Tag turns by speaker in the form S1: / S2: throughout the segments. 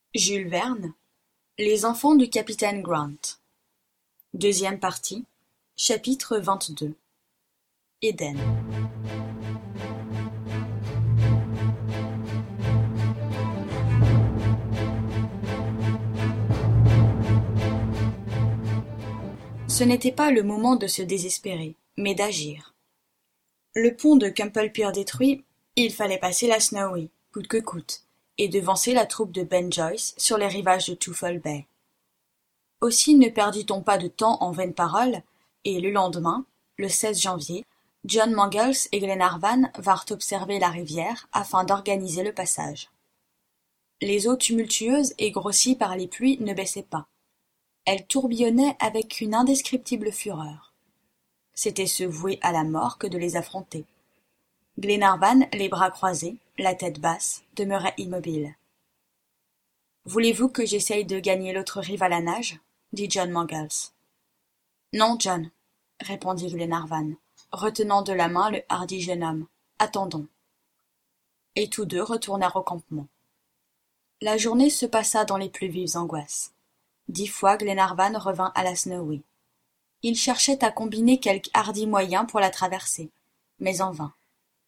S1: Jules Verne, Les enfants du capitaine Grant. Deuxième partie, chapitre 22. Éden. Ce n'était pas le moment de se désespérer, mais d'agir. Le pont de Cumple-Pier détruit, il fallait passer la Snowy, coûte que coûte, et devancer la troupe de Ben Joyce sur les rivages de Twofold Bay. Aussi ne perdit-on pas de temps en vaines paroles, et le lendemain, le 16 janvier, John Mangles et Glenarvan vinrent observer la rivière afin d'organiser le passage. Les eaux tumultueuses et grossies par les pluies ne baissaient pas. Elles tourbillonnaient avec une indescriptible fureur. C'était se vouer à la mort que de les affronter. Glenarvan, les bras croisés, la tête basse, demeurait immobile. « Voulez-vous que j'essaye de gagner l'autre rive à la nage ?» dit John Mangles. « Non, John, » répondit Glenarvan, retenant de la main le hardi jeune homme. « Attendons. » Et tous deux retournèrent au campement. La journée se passa dans les plus vives angoisses. 10 fois Glenarvan revint à la Snowy. Il cherchait à combiner quelque hardi moyen pour la traverser, mais en vain.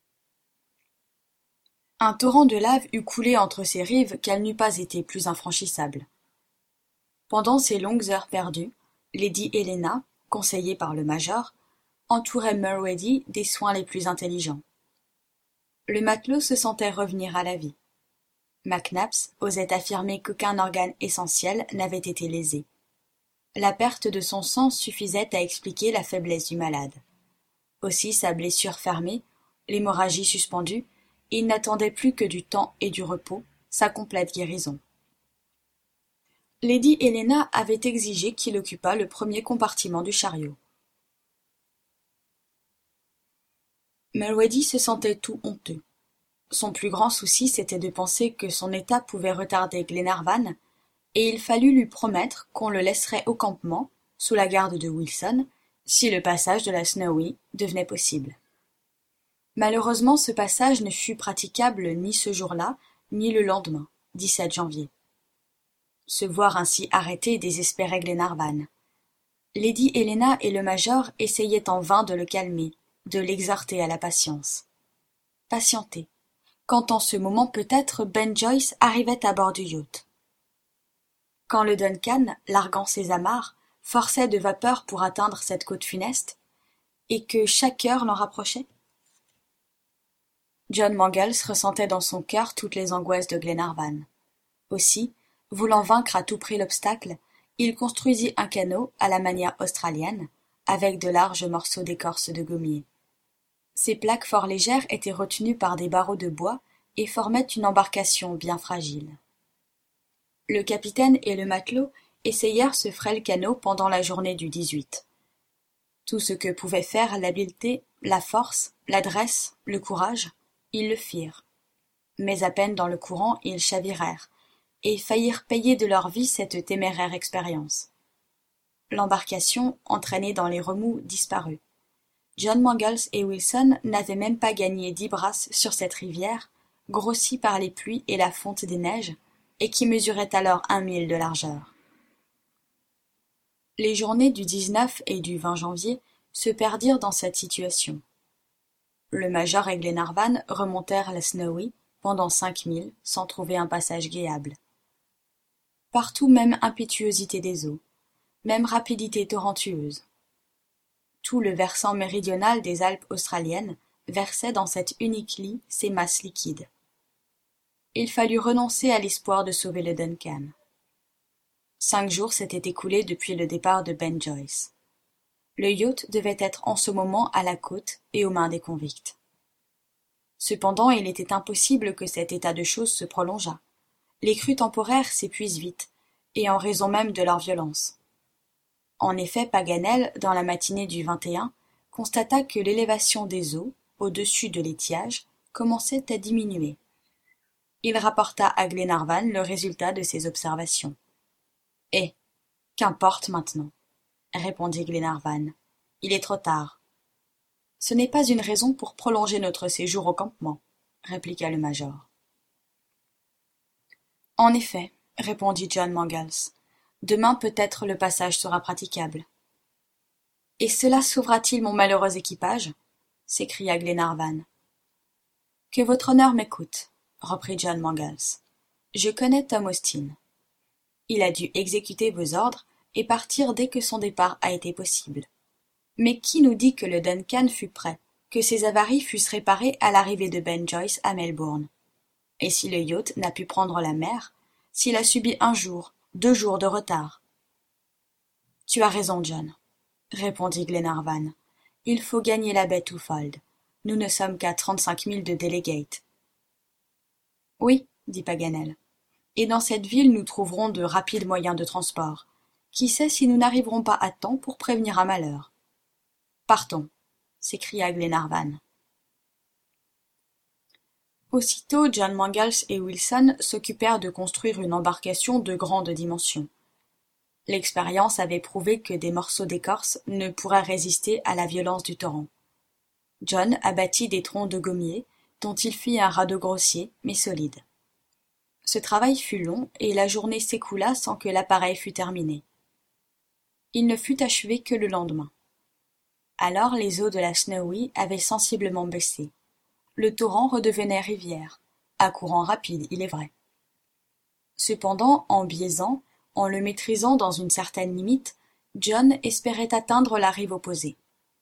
S1: Un torrent de lave eût coulé entre ces rives qu'elle n'eût pas été plus infranchissable. Pendant ces longues heures perdues, Lady Helena, conseillée par le major, entourait Mulrady des soins les plus intelligents. Le matelot se sentait revenir à la vie. Mac Nabbs osait affirmer qu'aucun organe essentiel n'avait été lésé. La perte de son sang suffisait à expliquer la faiblesse du malade. Aussi sa blessure fermée, l'hémorragie suspendue, il n'attendait plus que du temps et du repos, sa complète guérison. Lady Helena avait exigé qu'il occupât le premier compartiment du chariot. Mulrady se sentait tout honteux. Son plus grand souci, c'était de penser que son état pouvait retarder Glenarvan, et il fallut lui promettre qu'on le laisserait au campement, sous la garde de Wilson, si le passage de la Snowy devenait possible. Malheureusement, ce passage ne fut praticable ni ce jour-là, ni le lendemain, 17 janvier. Se voir ainsi arrêté désespérait Glenarvan. Lady Helena et le major essayaient en vain de le calmer, de l'exhorter à la patience. Patienter, quand en ce moment peut-être Ben Joyce arrivait à bord du yacht. Quand le Duncan, larguant ses amarres, forçait de vapeur pour atteindre cette côte funeste, et que chaque heure l'en rapprochait. John Mangles ressentait dans son cœur toutes les angoisses de Glenarvan. Aussi, voulant vaincre à tout prix l'obstacle, il construisit un canot à la manière australienne, avec de larges morceaux d'écorce de gommier. Ces plaques fort légères étaient retenues par des barreaux de bois et formaient une embarcation bien fragile. Le capitaine et le matelot essayèrent ce frêle canot pendant la journée du 18. Tout ce que pouvaient faire l'habileté, la force, l'adresse, le courage, ils le firent. Mais à peine dans le courant, ils chavirèrent, et faillirent payer de leur vie cette téméraire expérience. L'embarcation, entraînée dans les remous, disparut. John Mangles et Wilson n'avaient même pas gagné 10 brasses sur cette rivière, grossie par les pluies et la fonte des neiges, et qui mesurait alors 1 mille de largeur. Les journées du 19 et du 20 janvier se perdirent dans cette situation. Le major et Glenarvan remontèrent la Snowy pendant 5 milles sans trouver un passage guéable. Partout même impétuosité des eaux, même rapidité torrentueuse. Tout le versant méridional des Alpes australiennes versait dans cet unique lit ses masses liquides. Il fallut renoncer à l'espoir de sauver le Duncan. 5 jours s'étaient écoulés depuis le départ de Ben Joyce. Le yacht devait être en ce moment à la côte et aux mains des convicts. Cependant, il était impossible que cet état de choses se prolongeât. Les crues temporaires s'épuisent vite, et en raison même de leur violence. En effet, Paganel, dans la matinée du 21, constata que l'élévation des eaux, au-dessus de l'étiage, commençait à diminuer. Il rapporta à Glenarvan le résultat de ses observations. « Eh, qu'importe maintenant, » répondit Glenarvan. « Il est trop tard. »« Ce n'est pas une raison pour prolonger notre séjour au campement, » répliqua le major. « En effet, » répondit John Mangles. Demain peut-être le passage sera praticable. Et cela sauvera-t-il mon malheureux équipage? S'écria Glenarvan. Que votre honneur m'écoute, reprit John Mangles. Je connais Tom Austin. Il a dû exécuter vos ordres et partir dès que son départ a été possible. Mais qui nous dit que le Duncan fut prêt, que ses avaries fussent réparées à l'arrivée de Ben Joyce à Melbourne? Et si le yacht n'a pu prendre la mer, s'il a subi 1 jour, 2 jours de retard? Tu as raison, John, répondit Glenarvan. Il faut gagner la baie Twofold. Nous ne sommes qu'à 35 milles de Delegate. Oui, dit Paganel. Et dans cette ville nous trouverons de rapides moyens de transport. Qui sait si nous n'arriverons pas à temps pour prévenir un malheur? Partons, s'écria Glenarvan. Aussitôt John Mangles et Wilson s'occupèrent de construire une embarcation de grande dimension. L'expérience avait prouvé que des morceaux d'écorce ne pourraient résister à la violence du torrent. John abattit des troncs de gommiers, dont il fit un radeau grossier, mais solide. Ce travail fut long, et la journée s'écoula sans que l'appareil fût terminé. Il ne fut achevé que le lendemain. Alors les eaux de la Snowy avaient sensiblement baissé. Le torrent redevenait rivière, à courant rapide, il est vrai. Cependant, en biaisant, en le maîtrisant dans une certaine limite, John espérait atteindre la rive opposée.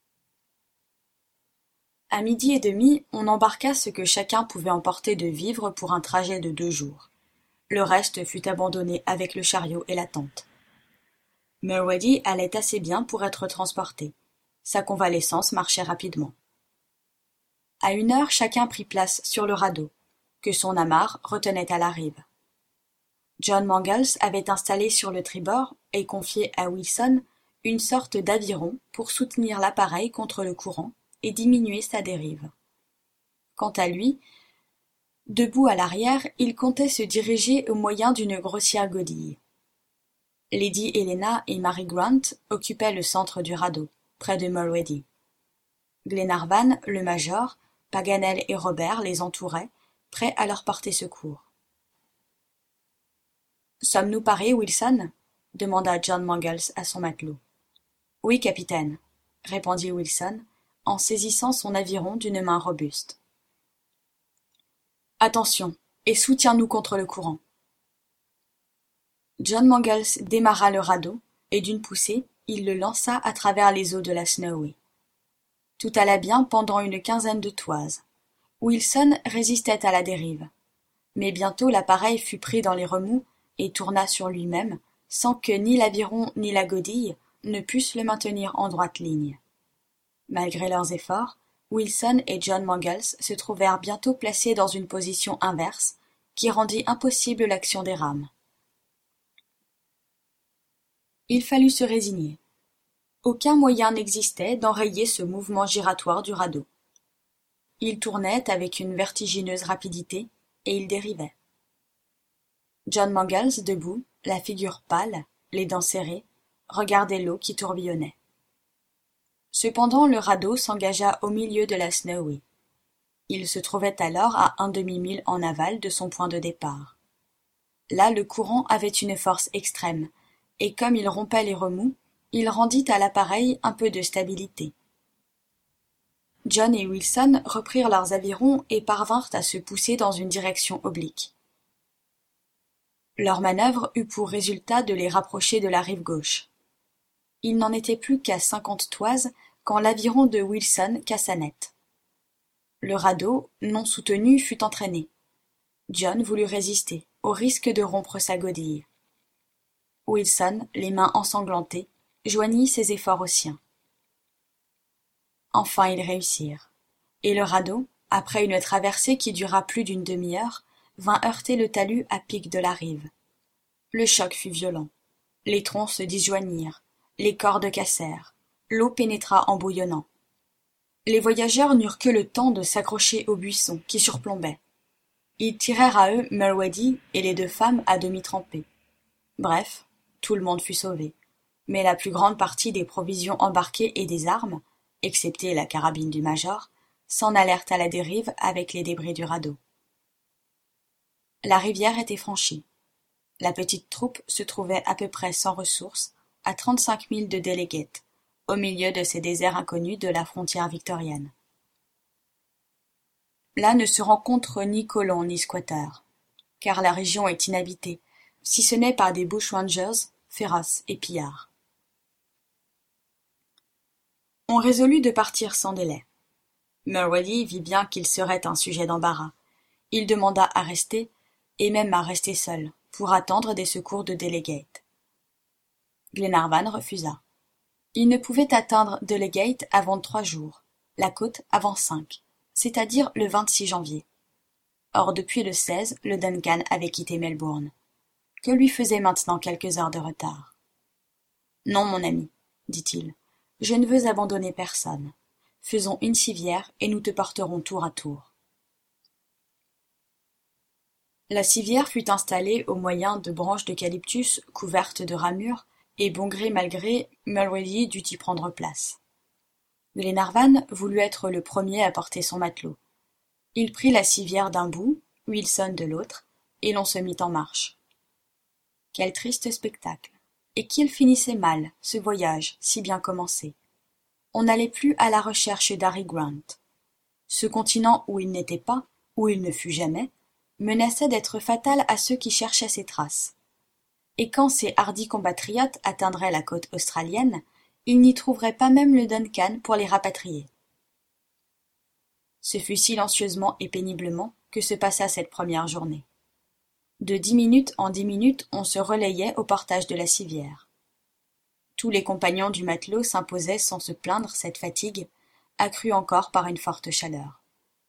S1: À 12h30, on embarqua ce que chacun pouvait emporter de vivres pour un trajet de 2 jours. Le reste fut abandonné avec le chariot et la tente. Mulrady allait assez bien pour être transporté. Sa convalescence marchait rapidement. À 1h, chacun prit place sur le radeau, que son amarre retenait à la rive. John Mangles avait installé sur le tribord et confié à Wilson une sorte d'aviron pour soutenir l'appareil contre le courant et diminuer sa dérive. Quant à lui, debout à l'arrière, il comptait se diriger au moyen d'une grossière godille. Lady Helena et Mary Grant occupaient le centre du radeau, près de Mulrady. Glenarvan, le major, Paganel et Robert les entouraient, prêts à leur porter secours. « Sommes-nous parés, Wilson » demanda John Mangles à son matelot. « Oui, capitaine, » répondit Wilson, en saisissant son aviron d'une main robuste. « Attention, et soutiens-nous contre le courant. » John Mangles démarra le radeau, et d'une poussée, il le lança à travers les eaux de la Snowy. Tout alla bien pendant une quinzaine de toises. Wilson résistait à la dérive. Mais bientôt l'appareil fut pris dans les remous et tourna sur lui-même, sans que ni l'aviron ni la godille ne pussent le maintenir en droite ligne. Malgré leurs efforts, Wilson et John Mangles se trouvèrent bientôt placés dans une position inverse, qui rendit impossible l'action des rames. Il fallut se résigner. Aucun moyen n'existait d'enrayer ce mouvement giratoire du radeau. Il tournait avec une vertigineuse rapidité, et il dérivait. John Mangles, debout, la figure pâle, les dents serrées, regardait l'eau qui tourbillonnait. Cependant le radeau s'engagea au milieu de la Snowy. Il se trouvait alors à 1 demi-mille en aval de son point de départ. Là le courant avait une force extrême, et comme il rompait les remous, il rendit à l'appareil un peu de stabilité. John et Wilson reprirent leurs avirons et parvinrent à se pousser dans une direction oblique. Leur manœuvre eut pour résultat de les rapprocher de la rive gauche. Il n'en était plus qu'à 50 toises quand l'aviron de Wilson cassa net. Le radeau, non soutenu, fut entraîné. John voulut résister, au risque de rompre sa godille. Wilson, les mains ensanglantées, joignit ses efforts aux siens. Enfin ils réussirent, et le radeau, après une traversée qui dura plus d'une demi-heure, vint heurter le talus à pic de la rive. Le choc fut violent. Les troncs se disjoignirent, les cordes cassèrent, l'eau pénétra en bouillonnant. Les voyageurs n'eurent que le temps de s'accrocher aux buissons qui surplombaient. Ils tirèrent à eux Mulrady et les 2 femmes à demi trempées. Bref, tout le monde fut sauvé, mais la plus grande partie des provisions embarquées et des armes, excepté la carabine du major, s'en allèrent à la dérive avec les débris du radeau. La rivière était franchie. La petite troupe se trouvait à peu près sans ressources, à 35 milles de Delegate, au milieu de ces déserts inconnus de la frontière victorienne. Là ne se rencontrent ni colons ni squatteurs, car la région est inhabitée, si ce n'est par des bushrangers, féroces et pillards. On résolut de partir sans délai. Mulrady vit bien qu'il serait un sujet d'embarras. Il demanda à rester, et même à rester seul, pour attendre des secours de Delegate. Glenarvan refusa. Il ne pouvait atteindre Delegate avant 3 jours, la côte avant 5, c'est-à-dire le 26 janvier. Or depuis le 16, le Duncan avait quitté Melbourne. Que lui faisaient maintenant quelques heures de retard? Non, mon ami, dit-il, je ne veux abandonner personne. Faisons une civière et nous te porterons tour à tour. La civière fut installée au moyen de branches d'eucalyptus couvertes de ramures, et bon gré mal gré, Mulrady dut y prendre place. Glenarvan voulut être le premier à porter son matelot. Il prit la civière d'un bout, Wilson de l'autre, et l'on se mit en marche. Quel triste spectacle! Et qu'il finissait mal, ce voyage, si bien commencé. On n'allait plus à la recherche d'Harry Grant. Ce continent où il n'était pas, où il ne fut jamais, menaçait d'être fatal à ceux qui cherchaient ses traces. Et quand ces hardis compatriotes atteindraient la côte australienne, ils n'y trouveraient pas même le Duncan pour les rapatrier. Ce fut silencieusement et péniblement que se passa cette première journée. De 10 minutes en 10 minutes, on se relayait au portage de la civière. Tous les compagnons du matelot s'imposaient sans se plaindre cette fatigue, accrue encore par une forte chaleur.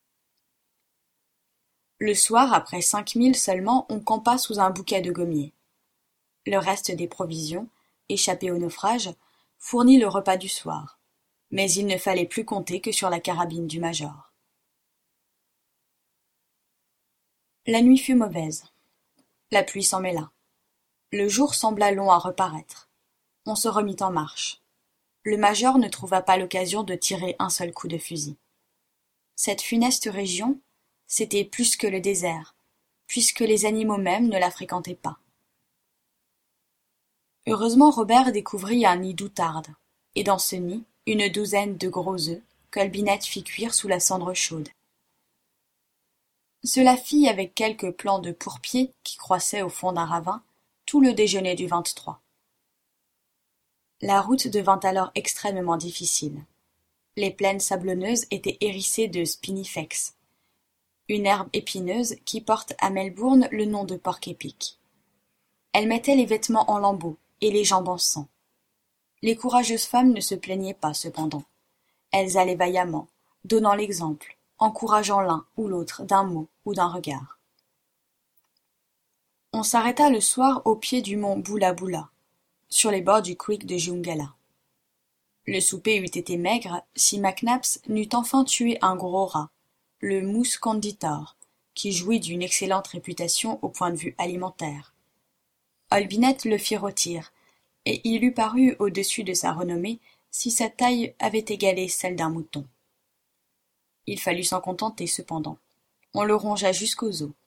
S1: Le soir, après 5 milles seulement, on campa sous un bouquet de gommiers. Le reste des provisions, échappées au naufrage, fournit le repas du soir, mais il ne fallait plus compter que sur la carabine du major. La nuit fut mauvaise. La pluie s'en mêla. Le jour sembla long à reparaître. On se remit en marche. Le major ne trouva pas l'occasion de tirer un seul coup de fusil. Cette funeste région, c'était plus que le désert, puisque les animaux mêmes ne la fréquentaient pas. Heureusement Robert découvrit un nid d'outarde, et dans ce nid, une douzaine de gros œufs qu'Olbinett fit cuire sous la cendre chaude. Cela fit, avec quelques plants de pourpier qui croissaient au fond d'un ravin, tout le déjeuner du 23. La route devint alors extrêmement difficile. Les plaines sablonneuses étaient hérissées de spinifex, une herbe épineuse qui porte à Melbourne le nom de porc-épic. Elle mettait les vêtements en lambeaux et les jambes en sang. Les courageuses femmes ne se plaignaient pas cependant. Elles allaient vaillamment, donnant l'exemple, encourageant l'un ou l'autre d'un mot ou d'un regard. On s'arrêta le soir au pied du mont Bula Bula, sur les bords du creek de Jungala. Le souper eût été maigre si McNabbs n'eût enfin tué un gros rat, le moose conditor, qui jouit d'une excellente réputation au point de vue alimentaire. Olbinett le fit rôtir, et il eût paru au-dessus de sa renommée si sa taille avait égalé celle d'un mouton. Il fallut s'en contenter cependant. On le rongea jusqu'aux os.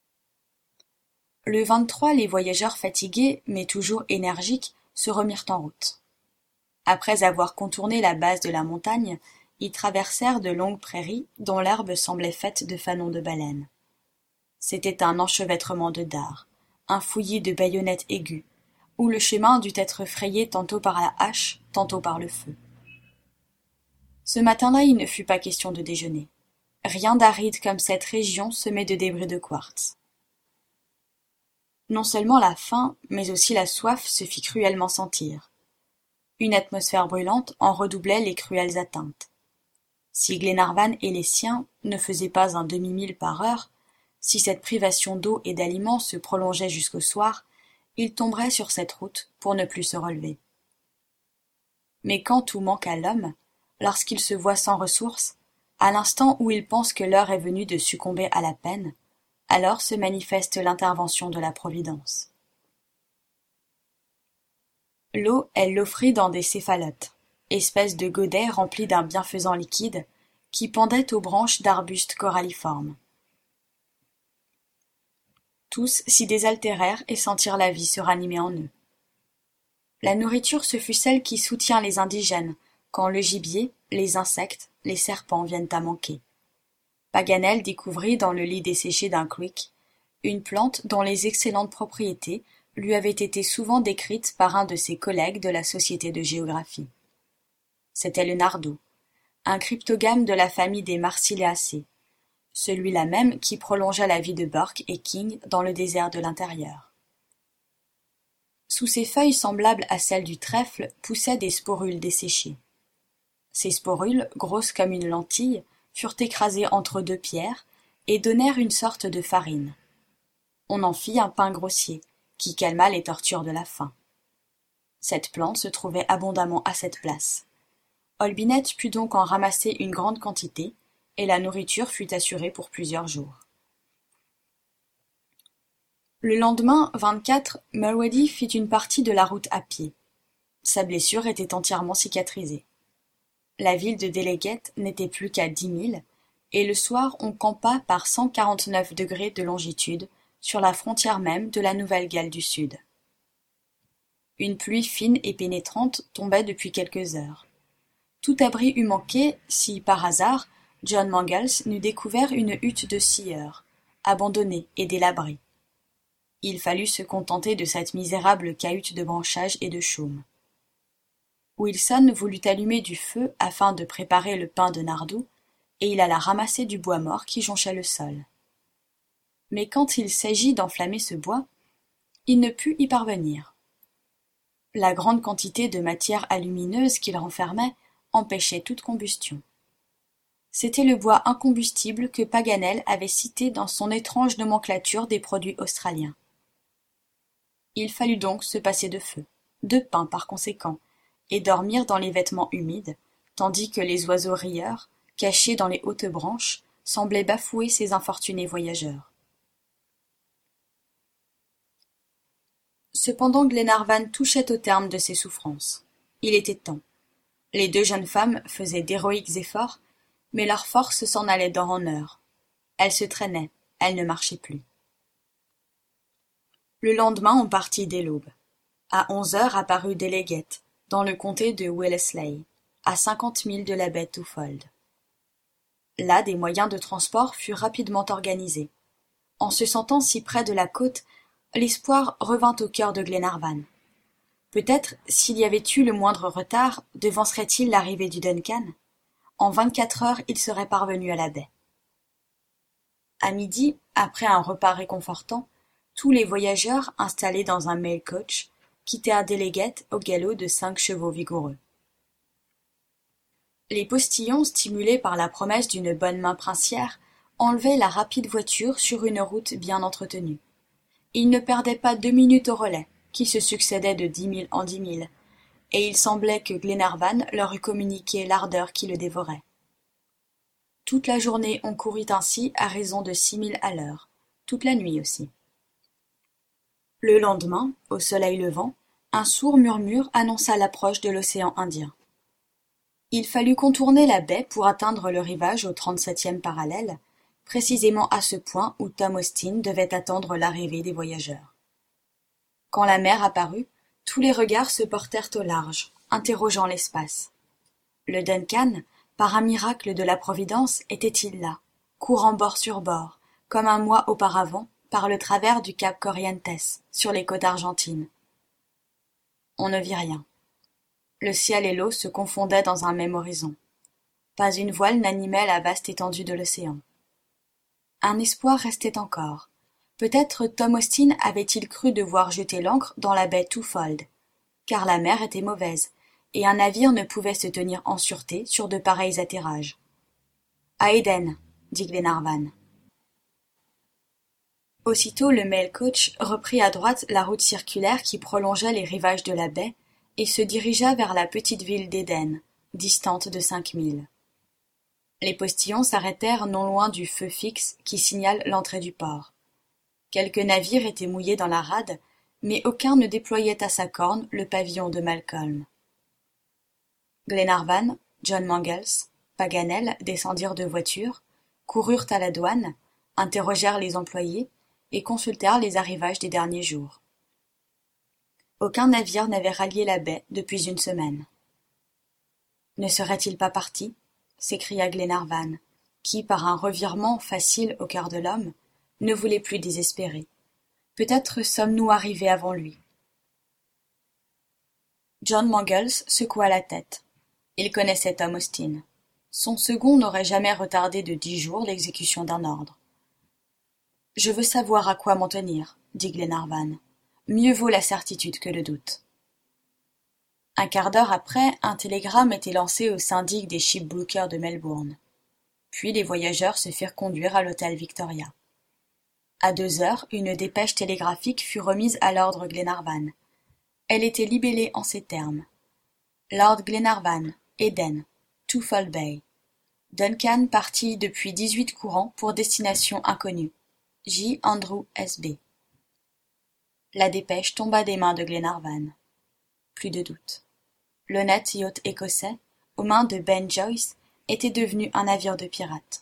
S1: Le 23, les voyageurs fatigués, mais toujours énergiques, se remirent en route. Après avoir contourné la base de la montagne, ils traversèrent de longues prairies dont l'herbe semblait faite de fanons de baleines. C'était un enchevêtrement de dards, un fouillis de baïonnettes aiguës, où le chemin dut être frayé tantôt par la hache, tantôt par le feu. Ce matin-là, il ne fut pas question de déjeuner. Rien d'aride comme cette région semée de débris de quartz. Non seulement la faim, mais aussi la soif se fit cruellement sentir. Une atmosphère brûlante en redoublait les cruelles atteintes. Si Glenarvan et les siens ne faisaient pas un demi-mille par heure, si cette privation d'eau et d'aliments se prolongeait jusqu'au soir, ils tomberaient sur cette route pour ne plus se relever. Mais quand tout manque à l'homme, lorsqu'il se voit sans ressources, à l'instant où il pense que l'heure est venue de succomber à la peine, alors se manifeste l'intervention de la Providence. L'eau, elle l'offrit dans des céphalotes, espèces de godets remplis d'un bienfaisant liquide, qui pendaient aux branches d'arbustes coralliformes. Tous s'y désaltérèrent et sentirent la vie se ranimer en eux. La nourriture ce fut celle qui soutient les indigènes, quand le gibier, les insectes, les serpents viennent à manquer. Paganel découvrit dans le lit desséché d'un creek une plante dont les excellentes propriétés lui avaient été souvent décrites par un de ses collègues de la Société de géographie. C'était le nardo, un cryptogame de la famille des Marsillaceae, celui-là même qui prolongea la vie de Burke et King dans le désert de l'intérieur. Sous ses feuilles semblables à celles du trèfle poussaient des sporules desséchées. Ces sporules, grosses comme une lentille, furent écrasées entre deux pierres et donnèrent une sorte de farine. On en fit un pain grossier, qui calma les tortures de la faim. Cette plante se trouvait abondamment à cette place. Olbinett put donc en ramasser une grande quantité, et la nourriture fut assurée pour plusieurs jours. Le lendemain, 24, Mulrady fit une partie de la route à pied. Sa blessure était entièrement cicatrisée. La ville de Delegate n'était plus qu'à 10 milles, et le soir on campa par 149 degrés de longitude sur la frontière même de la Nouvelle-Galles du Sud. Une pluie fine et pénétrante tombait depuis quelques heures. Tout abri eût manqué si, par hasard, John Mangles n'eût découvert une hutte de scieur, abandonnée et délabrée. Il fallut se contenter de cette misérable cahute de branchages et de chaume. Wilson voulut allumer du feu afin de préparer le pain de Nardou, et il alla ramasser du bois mort qui jonchait le sol. Mais quand il s'agit d'enflammer ce bois, il ne put y parvenir. La grande quantité de matière alumineuse qu'il renfermait empêchait toute combustion. C'était le bois incombustible que Paganel avait cité dans son étrange nomenclature des produits australiens. Il fallut donc se passer de feu, de pain par conséquent, et dormir dans les vêtements humides, tandis que les oiseaux rieurs, cachés dans les hautes branches, semblaient bafouer ces infortunés voyageurs. Cependant Glenarvan touchait au terme de ses souffrances. Il était temps. Les deux jeunes femmes faisaient d'héroïques efforts, mais leurs forces s'en allaient d'heure en heure. Elles se traînaient, elles ne marchaient plus. Le lendemain on partit dès l'aube. À 11 heures apparut Delegate, dans le comté de Wellesley, à 50 milles de la baie Twofold. Là des moyens de transport furent rapidement organisés. En se sentant si près de la côte, l'espoir revint au cœur de Glenarvan. Peut-être, s'il y avait eu le moindre retard, devancerait-il l'arrivée du Duncan? En 24 heures, il serait parvenu à la baie. À midi, après un repas réconfortant, tous les voyageurs, installés dans un mail coach, quittèrent Delegate au galop de 5 chevaux vigoureux. Les postillons, stimulés par la promesse d'une bonne main princière, enlevaient la rapide voiture sur une route bien entretenue. Ils ne perdaient pas 2 minutes au relais, qui se succédaient de 10 000 en 10 000, et il semblait que Glenarvan leur eût communiqué l'ardeur qui le dévorait. Toute la journée on courut ainsi à raison de 6 milles à l'heure, toute la nuit aussi. Le lendemain, au soleil levant, un sourd murmure annonça l'approche de l'océan Indien. Il fallut contourner la baie pour atteindre le rivage au 37e parallèle, précisément à ce point où Tom Austin devait attendre l'arrivée des voyageurs. Quand la mer apparut, tous les regards se portèrent au large, interrogeant l'espace. Le Duncan, par un miracle de la Providence, était-il là, courant bord sur bord, comme un mois auparavant, par le travers du cap Corrientes, sur les côtes argentines? On ne vit rien. Le ciel et l'eau se confondaient dans un même horizon. Pas une voile n'animait la vaste étendue de l'océan. Un espoir restait encore. Peut-être Tom Austin avait-il cru devoir jeter l'ancre dans la baie Twofold, car la mer était mauvaise, et un navire ne pouvait se tenir en sûreté sur de pareils atterrages. « À Éden, » dit Glenarvan. Aussitôt le mail coach reprit à droite la route circulaire qui prolongeait les rivages de la baie et se dirigea vers la petite ville d'Éden, distante de 5 milles. Les postillons s'arrêtèrent non loin du feu fixe qui signale l'entrée du port. Quelques navires étaient mouillés dans la rade, mais aucun ne déployait à sa corne le pavillon de Malcolm. Glenarvan, John Mangles, Paganel descendirent de voiture, coururent à la douane, interrogèrent les employés et consultèrent les arrivages des derniers jours. Aucun navire n'avait rallié la baie depuis une semaine. Ne serait-il pas parti? S'écria Glenarvan, qui, par un revirement facile au cœur de l'homme, ne voulait plus désespérer. Peut-être sommes-nous arrivés avant lui. John Mangles secoua la tête. Il connaissait Tom Austin. Son second n'aurait jamais retardé de 10 jours l'exécution d'un ordre. « Je veux savoir à quoi m'en tenir, » dit Glenarvan. « Mieux vaut la certitude que le doute. » Un quart d'heure après, un télégramme était lancé au syndic des shipbrokers de Melbourne. Puis les voyageurs se firent conduire à l'hôtel Victoria. À 2 heures, une dépêche télégraphique fut remise à Lord Glenarvan. Elle était libellée en ces termes. Lord Glenarvan, Eden, Twofold Bay. Duncan parti depuis 18 courants pour destination inconnue. J. Andrew S.B. La dépêche tomba des mains de Glenarvan. Plus de doute. L'honnête yacht écossais, aux mains de Ben Joyce, était devenu un navire de pirates.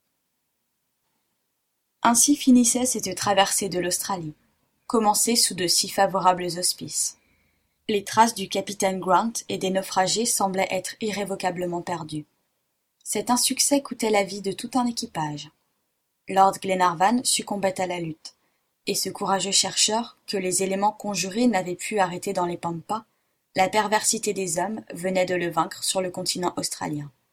S1: Ainsi finissait cette traversée de l'Australie, commencée sous de si favorables auspices. Les traces du capitaine Grant et des naufragés semblaient être irrévocablement perdues. Cet insuccès coûtait la vie de tout un équipage. Lord Glenarvan succombait à la lutte, et ce courageux chercheur, que les éléments conjurés n'avaient pu arrêter dans les pampas, la perversité des hommes venait de le vaincre sur le continent australien.